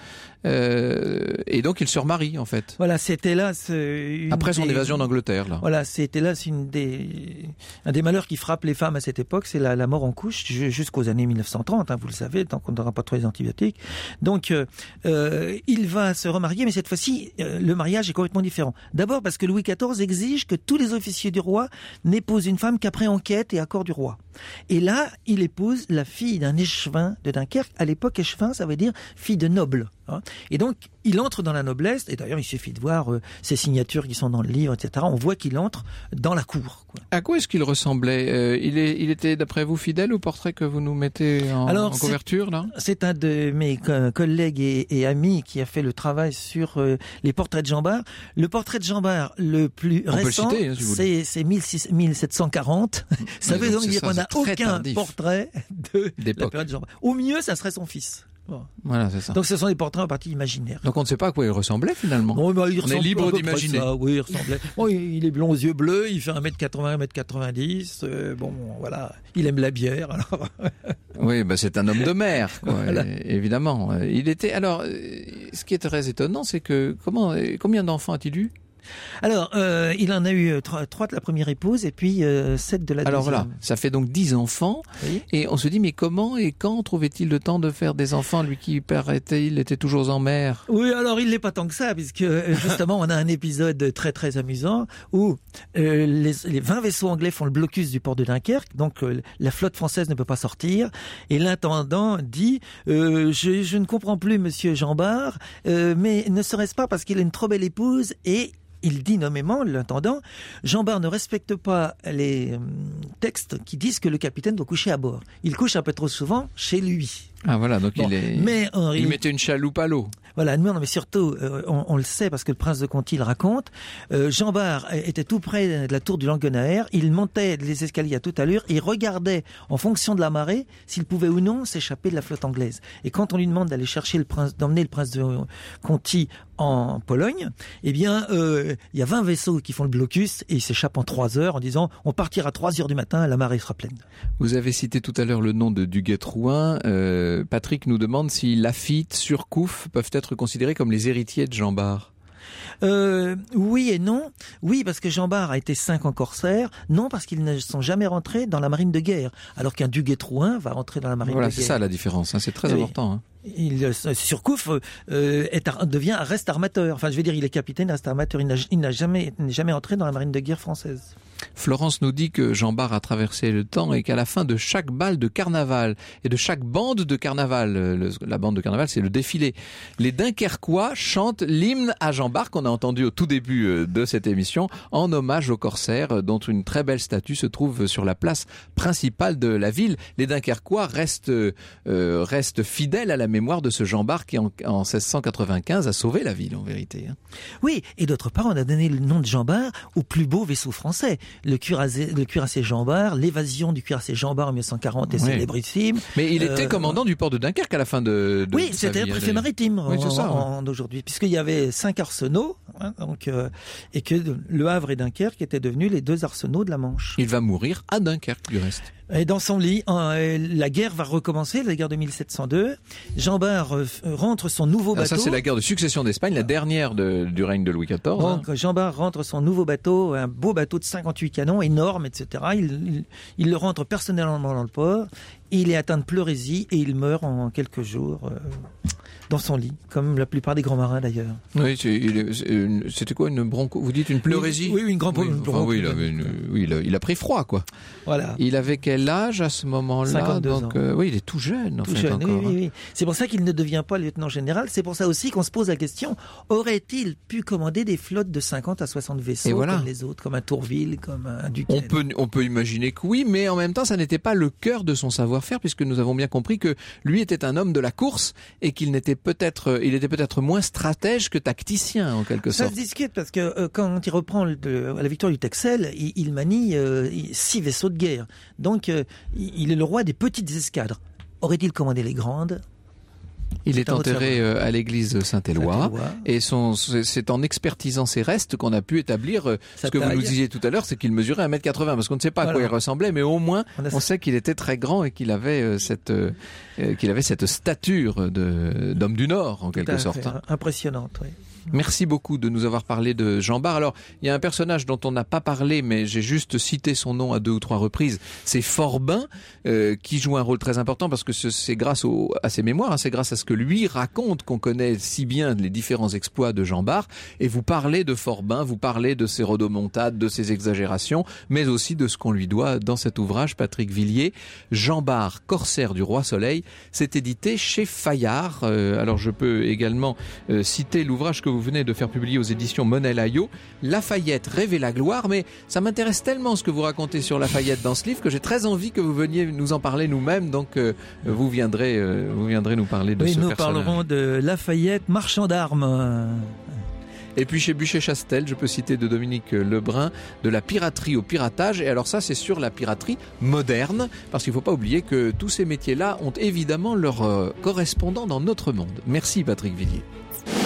et donc il se remarie en fait. Voilà, c'était là après son évasion d'Angleterre. Là. Voilà, c'était là un des malheurs qui frappe les femmes à cette époque, c'est la mort en couche jusqu'aux années 1930. Hein, vous le savez, tant qu'on n'aura pas trop les antibiotiques. Donc il va se remarier, mais cette fois-ci, le mariage est complètement différent. D'abord parce que Louis XIV exige que tous les officiers du roi n'épousent une femme qu'après enquête et accord du roi. Et là, il épouse la fille d'un échevin de Dunkerque. À l'époque, échevin, ça veut dire fille de noble. Hein. Et donc, il entre dans la noblesse. Et d'ailleurs, il suffit de voir ses signatures qui sont dans le livre, etc. On voit qu'il entre dans la cour. Quoi. À quoi est-ce qu'il ressemblait il était, d'après vous, fidèle au portrait que vous nous mettez en couverture là? C'est un de mes collègues et amis qui a fait le travail sur les portraits de Jean Bart. Le portrait de Jean Bart le plus récent, citer, hein, si c'est 1740. Ça veut donc dire qu'on n'a aucun portrait de la période de Jean Bart. Au mieux, ça serait son fils. Bon. Voilà, c'est ça. Donc ce sont des portraits en partie imaginaires. Donc on ne sait pas à quoi il ressemblait finalement. Bon, on est libre d'imaginer. Oui, il ressemblait. Bon, il est blond aux yeux bleus, il fait 1m80, 1m90. Bon, voilà, il aime la bière. Alors. Oui, c'est un homme de mer, quoi, voilà. Évidemment. Il était. Alors, ce qui est très étonnant, c'est que combien d'enfants a-t-il eu? Alors, il en a eu 3 de la première épouse et puis 7 de la deuxième. Alors voilà, ça fait donc 10 enfants. Oui. Et on se dit, mais comment et quand trouvait-il le temps de faire des enfants, lui qui, paraît-il, était toujours en mer? Oui, alors il n'est pas tant que ça, puisque justement, on a un épisode très très amusant où les 20 vaisseaux anglais font le blocus du port de Dunkerque, donc la flotte française ne peut pas sortir, et l'intendant dit je ne comprends plus monsieur Jean Bart, mais ne serait-ce pas parce qu'il a une trop belle épouse et il dit nommément, l'intendant, Jean Bart ne respecte pas les textes qui disent que le capitaine doit coucher à bord. Il couche un peu trop souvent chez lui. Ah voilà, donc il mettait une chaloupe à l'eau. Voilà, non, mais surtout, on le sait parce que le prince de Conti le raconte, Jean Bart était tout près de la tour du Langonaer, il montait les escaliers à toute allure, il regardait en fonction de la marée s'il pouvait ou non s'échapper de la flotte anglaise. Et quand on lui demande d'aller chercher d'emmener le prince de Conti en Pologne, eh bien, il y a 20 vaisseaux qui font le blocus et ils s'échappent en 3 heures en disant on partira à 3 heures du matin, la marée sera pleine. Vous avez cité tout à l'heure le nom de Duguay-Trouin. Patrick nous demande si Laffitte, Surcouf peuvent être considérés comme les héritiers de Jean Bart. Oui et non. Oui, parce que Jean Bart a été 5 ans corsaire. Non, parce qu'ils ne sont jamais rentrés dans la marine de guerre. Alors qu'un Duguay-Trouin va rentrer dans la marine de guerre. Voilà, c'est ça la différence. Hein, c'est très important. Hein. Surcouf reste armateur. Enfin, je veux dire, il est capitaine, reste armateur. Il n'est jamais entré dans la marine de guerre française. Florence nous dit que Jean Bart a traversé le temps et qu'à la fin de chaque bal de carnaval et de chaque bande de carnaval, la bande de carnaval c'est le défilé, les Dunkerquois chantent l'hymne à Jean Bart qu'on a entendu au tout début de cette émission en hommage aux corsaires dont une très belle statue se trouve sur la place principale de la ville. Les Dunkerquois restent fidèles à la mémoire de ce Jean Bart qui en 1695 a sauvé la ville en vérité. Oui, et d'autre part on a donné le nom de Jean Bart au plus beau vaisseau français. Le cuirassé Jean Bart, l'évasion du cuirassé Jean Bart en 1940 est célébrissime. Mais il était commandant du port de Dunkerque à la fin de oui, c'était le préfet maritime d'aujourd'hui, puisqu'il y avait 5 arsenaux, et que Le Havre et Dunkerque étaient devenus les 2 arsenaux de la Manche. Il va mourir à Dunkerque du reste. Et dans son lit, la guerre va recommencer, la guerre de 1702. Jean Bart rentre son nouveau bateau. Ça, c'est la guerre de succession d'Espagne, la dernière du règne de Louis XIV. Donc, Jean Bart rentre son nouveau bateau, un beau bateau de 58 canons, énorme, etc. Il le rentre personnellement dans le port. Il est atteint de pleurésie et il meurt en quelques jours dans son lit, comme la plupart des grands marins d'ailleurs. Oui, c'était quoi une bronco? Vous dites une pleurésie? Oui, une grande bronco. Oui, il a pris froid, quoi. Voilà. Il avait quel âge à ce moment-là? 52 ans. Oui, il est tout jeune, encore. Oui. C'est pour ça qu'il ne devient pas lieutenant général. C'est pour ça aussi qu'on se pose la question, aurait-il pu commander des flottes de 50 à 60 vaisseaux comme les autres, comme un Tourville, comme un Duquesne? On peut imaginer que oui, mais en même temps, ça n'était pas le cœur de son savoir-faire, puisque nous avons bien compris que lui était un homme de la course et qu'il était peut-être moins stratège que tacticien, en quelque sorte. Ça se discute parce que quand il reprend la victoire du Texel, il manie 6 vaisseaux de guerre. Donc, il est le roi des petites escadres. Aurait-il commandé les grandes? Il est enterré à l'église Saint-Éloi et c'est en expertisant ses restes qu'on a pu établir ce que vous nous disiez tout à l'heure, c'est qu'il mesurait 1m80 parce qu'on ne sait pas à quoi il ressemblait, mais au moins on sait qu'il était très grand et qu'il avait cette stature d'homme du Nord en quelque sorte. Impressionnante, oui. Merci beaucoup de nous avoir parlé de Jean Bart. Alors, il y a un personnage dont on n'a pas parlé, mais j'ai juste cité son nom à 2 ou 3 reprises. C'est Forbin, qui joue un rôle très important parce que c'est grâce à ses mémoires, c'est grâce à ce que lui raconte qu'on connaît si bien les différents exploits de Jean Bart. Et vous parlez de Forbin, vous parlez de ses rodomontades, de ses exagérations, mais aussi de ce qu'on lui doit dans cet ouvrage, Patrick Villiers. Jean Bart, corsaire du Roi Soleil, c'est édité chez Fayard. Alors, je peux également citer l'ouvrage que vous venez de faire publier aux éditions Monet-Laillot, Lafayette, rêver la gloire, mais ça m'intéresse tellement ce que vous racontez sur Lafayette dans ce livre que j'ai très envie que vous veniez nous en parler nous-mêmes, donc vous viendrez nous parler de ce personnage. Nous parlerons de Lafayette, marchand d'armes. Et puis chez Buchet-Chastel, je peux citer de Dominique Lebrun, de la piraterie au piratage. Et alors ça, c'est sur la piraterie moderne, parce qu'il ne faut pas oublier que tous ces métiers-là ont évidemment leur correspondant dans notre monde. Merci Patrick Villiers.